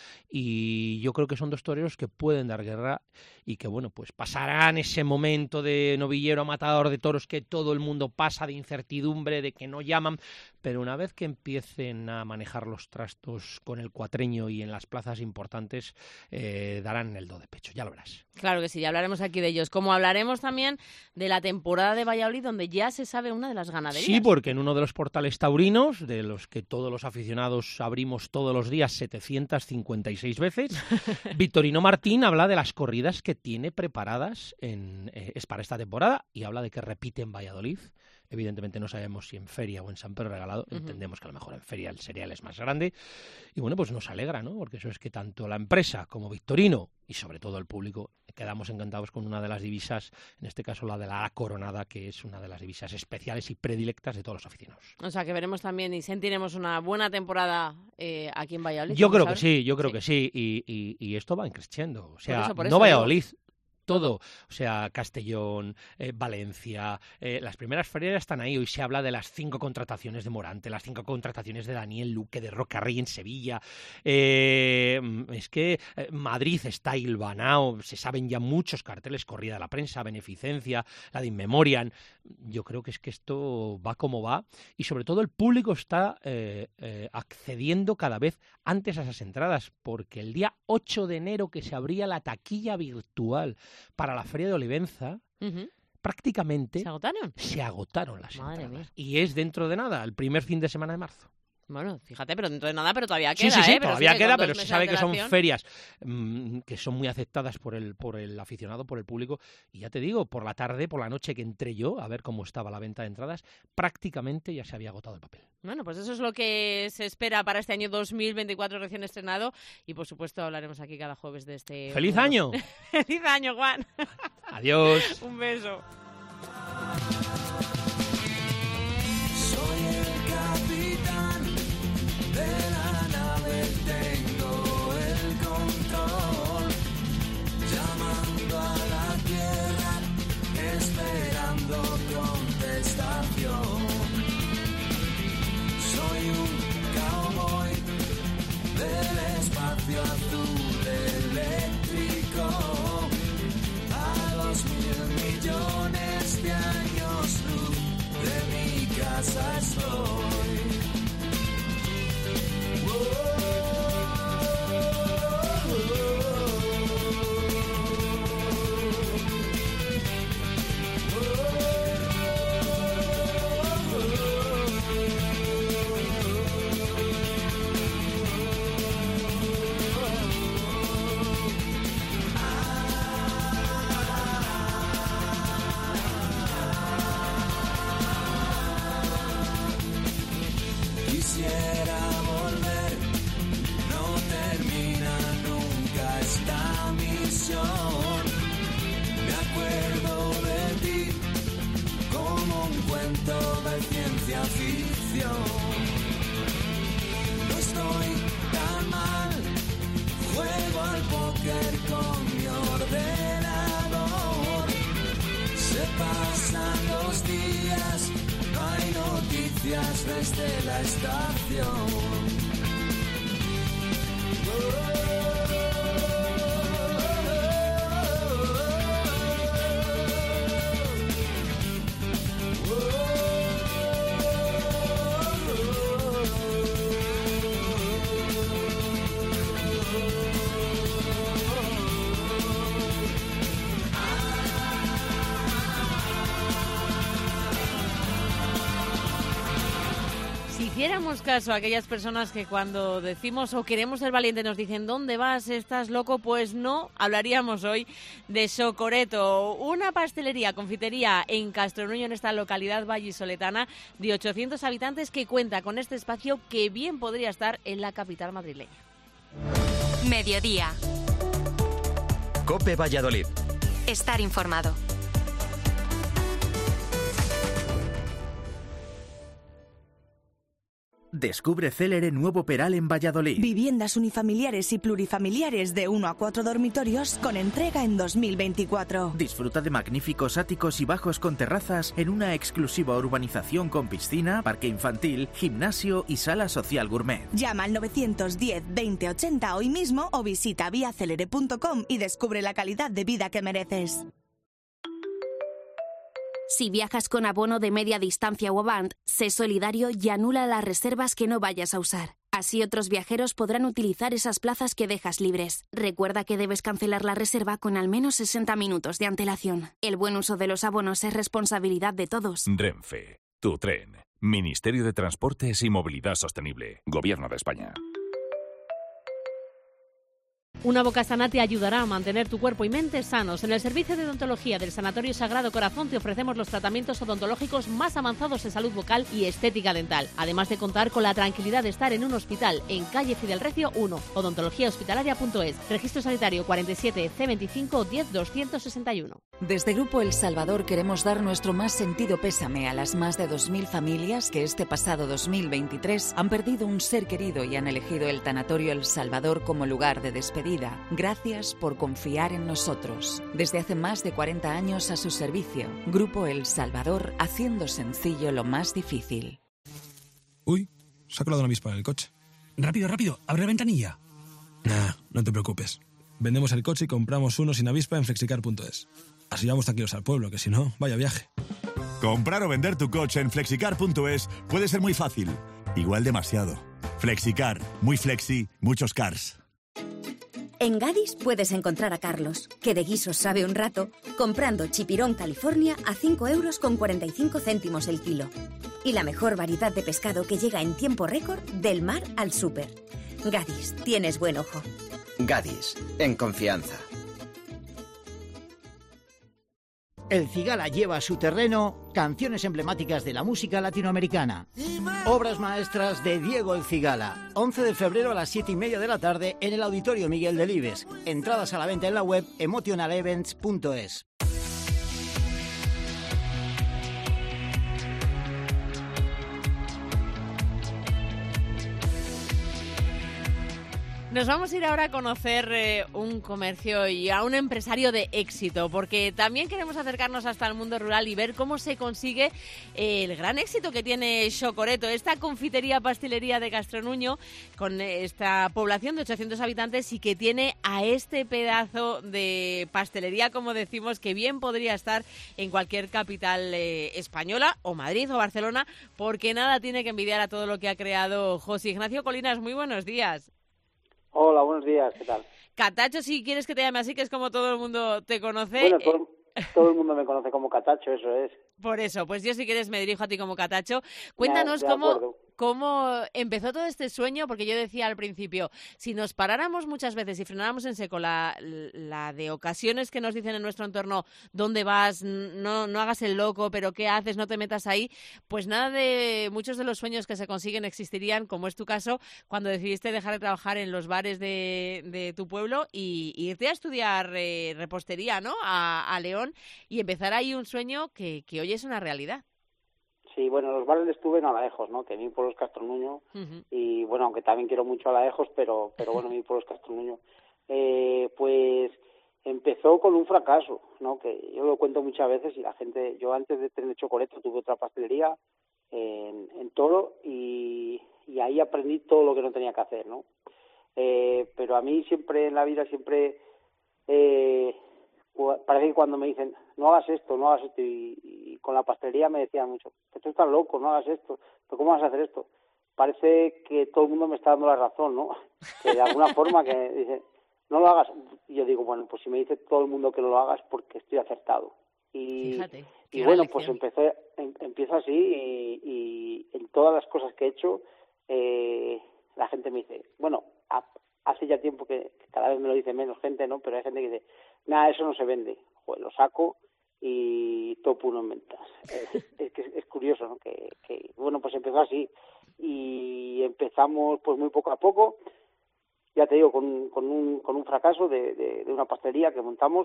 y yo creo que son dos toreros que pueden dar guerra y que, bueno, pues pasarán ese momento de novillero a matador de toros que todo el mundo pasa, de incertidumbre, de que no llaman, pero una vez que empiecen a manejar los trastos con el cuatreño y en las plazas importantes, eh, darán el do de pecho, ya lo verás. Claro que sí, ya hablaremos aquí de ellos. Como hablaremos también de la temporada de Valladolid, donde ya se sabe una de las ganaderías. Sí, porque en uno de los portales taurinos, de los que todos los aficionados abrimos todos los días setecientas cincuenta y seis veces, Victorino Martín habla de las corridas que tiene preparadas en, eh, es para esta temporada, y habla de que repite en Valladolid Evidentemente no sabemos si en feria o en San Pedro Regalado. Uh-huh. Entendemos que a lo mejor en feria el cereal es más grande. Y bueno, pues nos alegra, ¿no? Porque eso es que tanto la empresa como Victorino y sobre todo el público quedamos encantados con una de las divisas, en este caso la de la Coronada, que es una de las divisas especiales y predilectas de todos los aficionados. O sea, que veremos también y sentiremos una buena temporada eh, aquí en Valladolid. Yo creo que sí, yo creo sí. que sí, y, y, y esto va creciendo. O sea, por eso, por no eso, Valladolid. Todo, o sea, Castellón, eh, Valencia, eh, las primeras ferias están ahí. Hoy se habla de las cinco contrataciones de Morante, las cinco contrataciones de Daniel Luque, de Rocarrey en Sevilla. Eh, es que eh, Madrid está hilvanado, se saben ya muchos carteles, corrida de la prensa, beneficencia, la de In Memoriam. Yo creo que es que esto va como va y sobre todo el público está eh, eh, accediendo cada vez antes a esas entradas, porque el día ocho de enero que se abría la taquilla virtual para la Feria de Olivenza, uh-huh. prácticamente ¿Se agotaron? Se agotaron las Madre entradas. Mía. Y es dentro de nada, el primer fin de semana de marzo. Bueno, fíjate, pero dentro de nada, pero todavía queda, sí, sí, sí, ¿eh? todavía pero queda, pero se sabe que son ferias mmm, que son muy aceptadas por el, por el aficionado, por el público. Y ya te digo, por la tarde, por la noche que entré yo a ver cómo estaba la venta de entradas, prácticamente ya se había agotado el papel. Bueno, pues eso es lo que se espera para este año dos mil veinticuatro recién estrenado y por supuesto hablaremos aquí cada jueves de este... ¡Feliz mundo. año! ¡Feliz año, Juan! Adiós. Un beso. Soy el capitán de la nave, tengo el control, llamando a la tierra, esperando contestación. Soy un cowboy del espacio azul eléctrico, a dos mil millones de años luz de mi casa estoy. Quisiera volver, no termina nunca esta misión. Me acuerdo de ti como un cuento de ciencia ficción. No estoy tan mal, juego al póker con mi ordenador. Se pasan los días, no hay noticias desde la estación. Si hiciéramos caso a aquellas personas que cuando decimos o queremos ser valientes nos dicen ¿dónde vas? ¿Estás loco? Pues no, hablaríamos hoy de Socoreto, una pastelería, confitería en Castronuño, en esta localidad vallisoletana de ochocientos habitantes que cuenta con este espacio que bien podría estar en la capital madrileña. Mediodía. COPE Valladolid. Estar informado. Descubre Célere nuevo Peral en Valladolid. Viviendas unifamiliares y plurifamiliares de uno a cuatro dormitorios con entrega en dos mil veinticuatro. Disfruta de magníficos áticos y bajos con terrazas en una exclusiva urbanización con piscina, parque infantil, gimnasio y sala social gourmet. Llama al novecientos diez veinte ochenta hoy mismo o visita vía celere punto com y descubre la calidad de vida que mereces. Si viajas con abono de media distancia o Avant, sé solidario y anula las reservas que no vayas a usar. Así otros viajeros podrán utilizar esas plazas que dejas libres. Recuerda que debes cancelar la reserva con al menos sesenta minutos de antelación. El buen uso de los abonos es responsabilidad de todos. Renfe, tu tren. Ministerio de Transportes y Movilidad Sostenible. Gobierno de España. Una boca sana te ayudará a mantener tu cuerpo y mente sanos. En el servicio de odontología del Sanatorio Sagrado Corazón te ofrecemos los tratamientos odontológicos más avanzados en salud bucal y estética dental. Además de contar con la tranquilidad de estar en un hospital en calle Fidel Recio uno, odontología hospitalaria punto es. Registro sanitario cuarenta y siete C veinticinco diez doscientos sesenta y uno. Desde Grupo El Salvador queremos dar nuestro más sentido pésame a las más de dos mil familias que este pasado dos mil veintitrés han perdido un ser querido y han elegido el Tanatorio El Salvador como lugar de despedida. Gracias por confiar en nosotros. Desde hace más de cuarenta años a su servicio. Grupo El Salvador, haciendo sencillo lo más difícil. Uy, se ha colado una avispa en el coche. Rápido, rápido, abre la ventanilla. Nah, no te preocupes. Vendemos el coche y compramos uno sin avispa en flexicar punto es. Así vamos tranquilos al pueblo, que si no, vaya viaje. Comprar o vender tu coche en flexicar punto es puede ser muy fácil. Igual demasiado. Flexicar, muy flexi, muchos cars. En Gadis puedes encontrar a Carlos, que de guisos sabe un rato, comprando chipirón California a cinco euros con cuarenta y cinco céntimos el kilo. Y la mejor variedad de pescado que llega en tiempo récord del mar al súper. Gadis, tienes buen ojo. Gadis, en confianza. El Cigala lleva a su terreno canciones emblemáticas de la música latinoamericana. Obras maestras de Diego El Cigala. once de febrero a las siete y media de la tarde en el Auditorio Miguel Delibes. Entradas a la venta en la web emotional events punto es. Nos vamos a ir ahora a conocer eh, un comercio y a un empresario de éxito, porque también queremos acercarnos hasta el mundo rural y ver cómo se consigue eh, el gran éxito que tiene Xocoreto, esta confitería pastelería de Castronuño, con esta población de ochocientos habitantes y que tiene a este pedazo de pastelería, como decimos, que bien podría estar en cualquier capital eh, española, o Madrid o Barcelona, porque nada tiene que envidiar a todo lo que ha creado José Ignacio Colinas. Muy buenos días. Hola, buenos días, ¿qué tal? Catacho, si quieres que te llame así, que es como todo el mundo te conoce. Bueno, todo, todo el mundo me conoce como Catacho, eso es. Por eso, pues yo si quieres me dirijo a ti como Catacho. Cuéntanos Ya, cómo, cómo empezó todo este sueño, porque yo decía al principio, si nos paráramos muchas veces y frenáramos en seco la, la de ocasiones que nos dicen en nuestro entorno, ¿dónde vas? No, no hagas el loco, pero ¿qué haces? No te metas ahí. Pues nada de muchos de los sueños que se consiguen existirían, como es tu caso, cuando decidiste dejar de trabajar en los bares de, de tu pueblo y, y irte a estudiar eh, repostería, ¿no? A, a León y empezar ahí un sueño que, que hoy es una realidad. Sí, bueno, los bares estuve en Aladejos, ¿no? Que mi pueblo es Castronuño uh-huh. Y bueno, aunque también quiero mucho Aladejos, pero pero bueno, mi pueblo es Castronuño. Eh, pues empezó con un fracaso, ¿no? Que yo lo cuento muchas veces y la gente, yo antes de tener Xocoreto tuve otra pastelería en, en Toro y, y ahí aprendí todo lo que no tenía que hacer, ¿no? Eh, pero a mí siempre en la vida siempre eh, parece que cuando me dicen no hagas esto, no hagas esto y, y con la pastelería me decían mucho, que tú estás loco, no hagas esto, pero ¿cómo vas a hacer esto? Parece que todo el mundo me está dando la razón, ¿no? Que de alguna forma que dice, no lo hagas. Y yo digo, bueno, pues si me dice todo el mundo que no lo hagas porque estoy acertado. Y, Fíjate, y bueno, lección. Pues empecé, em, empiezo así y, y en todas las cosas que he hecho, eh, la gente me dice, bueno, a, hace ya tiempo que, que cada vez me lo dice menos gente, ¿no? Pero hay gente que dice, nada, eso no se vende. Pues lo saco y topo uno en ventas. Es, es que es, es curioso, ¿no? Que, que, bueno, pues empezó así y empezamos pues muy poco a poco, ya te digo, con, con, un, con un fracaso de, de, de una pastelería que montamos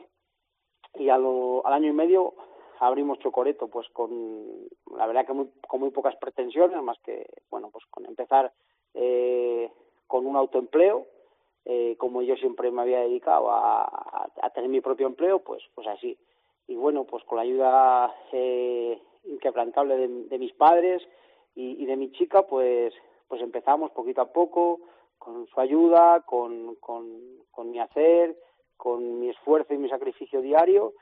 y a lo, al año y medio abrimos Xocoreto, pues con, la verdad que muy, con muy pocas pretensiones, más que, bueno, pues con empezar eh, con un autoempleo, eh, como yo siempre me había dedicado a, a, a tener mi propio empleo, pues, pues así. Y bueno, pues con la ayuda eh, inquebrantable de, de mis padres y, y de mi chica, pues, pues empezamos poquito a poco, con su ayuda, con, con, con mi hacer, con mi esfuerzo y mi sacrificio diario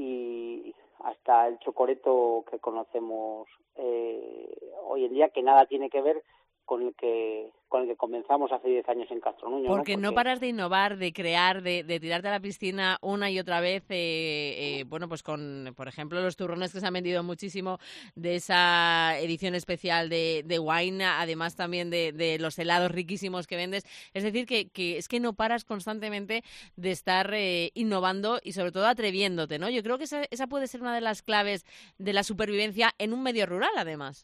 y hasta el Xocoreto que conocemos eh, hoy en día, que nada tiene que ver con el que con el que comenzamos hace diez años en Castronuño. Porque ¿no? no paras de innovar, de crear, de, de tirarte a la piscina una y otra vez, eh, eh, bueno, pues con, por ejemplo, los turrones que se han vendido muchísimo de esa edición especial de, de Wine, además también de, de los helados riquísimos que vendes. Es decir, que, que es que no paras constantemente de estar eh, innovando y sobre todo atreviéndote, ¿no? Yo creo que esa, esa puede ser una de las claves de la supervivencia en un medio rural, además.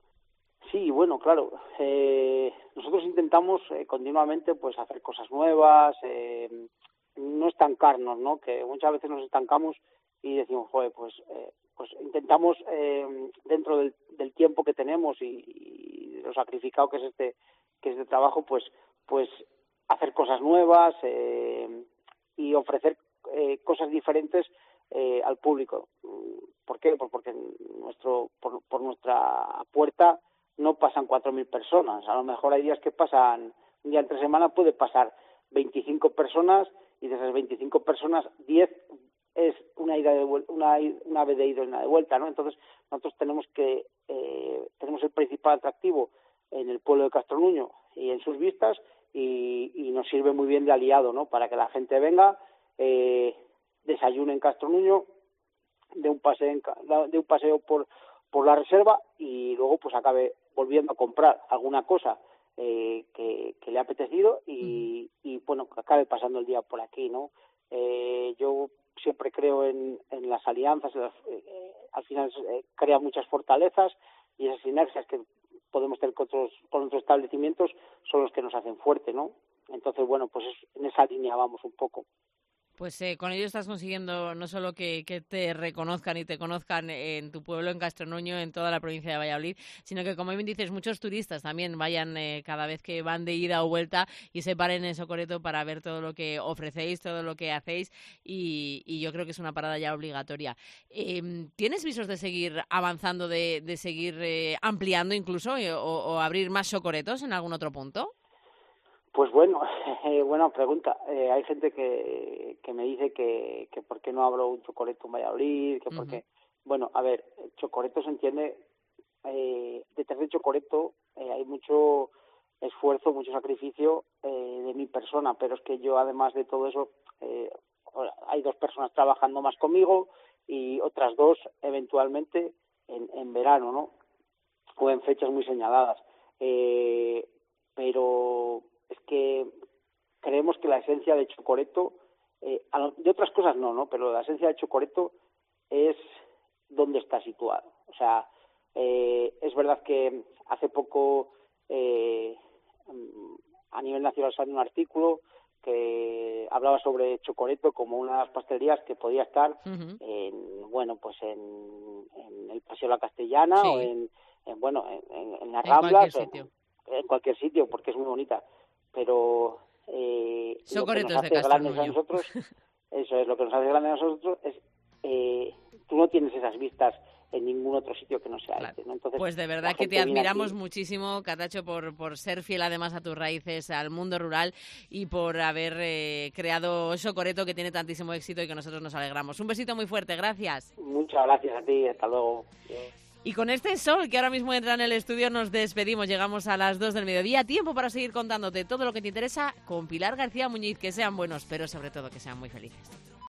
Sí, bueno, claro. Eh, nosotros intentamos eh, continuamente pues hacer cosas nuevas, eh, no estancarnos, ¿no? Que muchas veces nos estancamos y decimos, joder, pues eh, pues intentamos eh, dentro del, del tiempo que tenemos y, y lo sacrificado que es este que es de trabajo, pues pues hacer cosas nuevas eh, y ofrecer eh, cosas diferentes eh, al público. ¿Por qué? Pues porque nuestro por, por nuestra puerta no pasan cuatro mil personas. A lo mejor hay días que pasan, un día entre semana puede pasar veinticinco personas y de esas veinticinco personas, diez es una ida de vuelta, una, una vez de ida y una de vuelta, ¿no? Entonces nosotros tenemos que eh, tenemos el principal atractivo en el pueblo de Castronuño y en sus vistas y, y nos sirve muy bien de aliado, ¿no? Para que la gente venga, eh, desayune en Castronuño, de un paseo en, de un paseo por por la reserva y luego pues acabe volviendo a comprar alguna cosa eh, que, que le ha apetecido y, y bueno, acabe pasando el día por aquí, ¿no? Eh, yo siempre creo en, en las alianzas, en las, eh, al final eh, crea muchas fortalezas y esas sinergias que podemos tener con otros, con otros establecimientos son los que nos hacen fuerte, ¿no? Entonces, bueno, pues es, en esa línea vamos un poco. Pues eh, con ello estás consiguiendo no solo que, que te reconozcan y te conozcan en tu pueblo, en Castronuño, en toda la provincia de Valladolid, sino que, como bien dices, muchos turistas también vayan eh, cada vez que van de ida o vuelta y se paren en Socoreto para ver todo lo que ofrecéis, todo lo que hacéis y, y yo creo que es una parada ya obligatoria. Eh, ¿Tienes visos de seguir avanzando, de, de seguir eh, ampliando incluso eh, o, o abrir más Socoretos en algún otro punto? Pues bueno, eh, buena pregunta. Eh, hay gente que, que me dice que, que por qué no abro un Chocoreto en Valladolid, que uh-huh. por qué... Bueno, a ver, Chocoreto se entiende... Eh, detrás de Chocoreto eh, hay mucho esfuerzo, mucho sacrificio eh, de mi persona, pero es que yo, además de todo eso, eh, hay dos personas trabajando más conmigo y otras dos, eventualmente, en, en verano, ¿no? O en fechas muy señaladas. Eh, pero... es que creemos que la esencia de Chocoreto, eh, de otras cosas no, ¿no? Pero la esencia de Chocoreto es dónde está situado. O sea, eh, es verdad que hace poco eh, a nivel nacional salió un artículo que hablaba sobre Chocoreto como una de las pastelerías que podía estar uh-huh. en, bueno, pues en, en el Paseo de la Castellana sí. o en, en, bueno, en, en las en Ramblas, cualquier en, en cualquier sitio, porque es muy bonita. Pero eh, lo que nos hace grandes a nosotros, eso es, lo que nos hace grandes a nosotros es eh, tú no tienes esas vistas en ningún otro sitio que no sea claro. este, ¿no? Entonces, pues de verdad que te admiramos aquí. muchísimo, Catacho, por, por ser fiel además a tus raíces, al mundo rural y por haber eh, creado Chocoreto, que tiene tantísimo éxito y que nosotros nos alegramos. Un besito muy fuerte, gracias. Muchas gracias a ti, hasta luego. Y con este sol que ahora mismo entra en el estudio nos despedimos. Llegamos a las dos del mediodía. Tiempo para seguir contándote todo lo que te interesa con Pilar García Muñiz. Que sean buenos, pero sobre todo que sean muy felices.